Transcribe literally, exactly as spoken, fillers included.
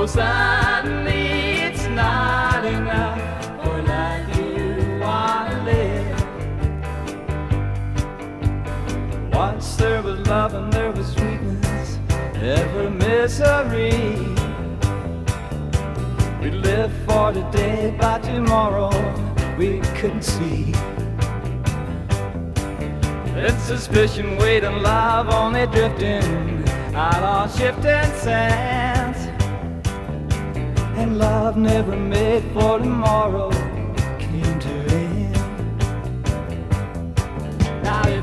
suddenly it's not enough for life you wanna live. Once there was love and there was sweetness, ever misery. We live for today, by tomorrow we couldn't see. It's suspicion, waiting, love only drifting out on shifting sands. And love never made for tomorrow came to end. Now